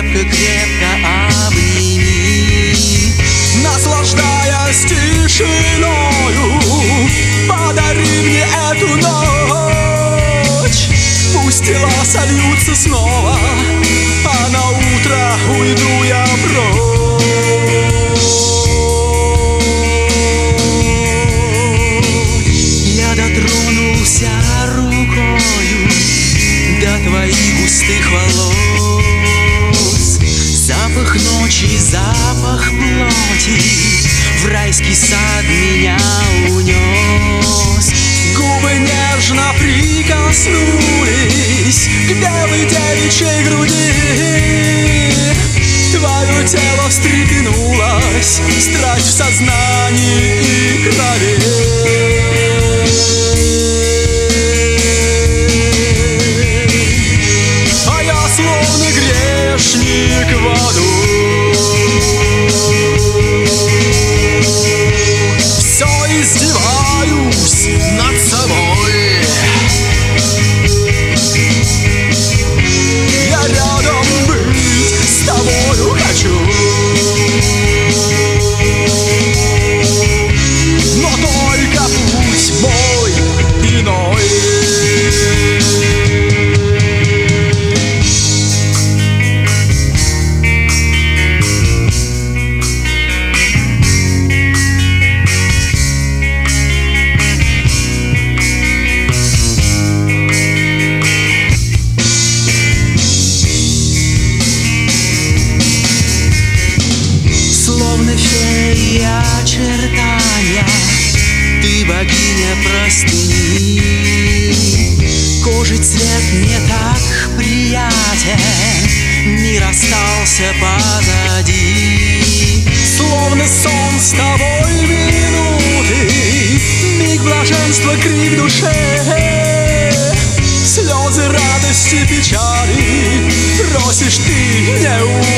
крепко-крепко обними. Наслаждаясь тишиною, подари мне эту ночь. Пусть тела сольются снова, а на утро уйду я прочь. Я дотронулся рукою до твоих густых волос. Запах ночи, запах плоти в райский сад меня унес. Губы нежно прикоснулись к белой девичьей груди. Твое тело встрепенулось, страсть в сознании и крови. А я словно грешник в аду, все издеваюсь над собой. Я рядом быть с тобою хочу, но только путь мой иной. Очертания, ты богиня простыни. Кожи цвет не так приятен, мир остался позади. Словно сон с тобой минуты, миг блаженства, крик душе. Слезы радости, печали просишь ты не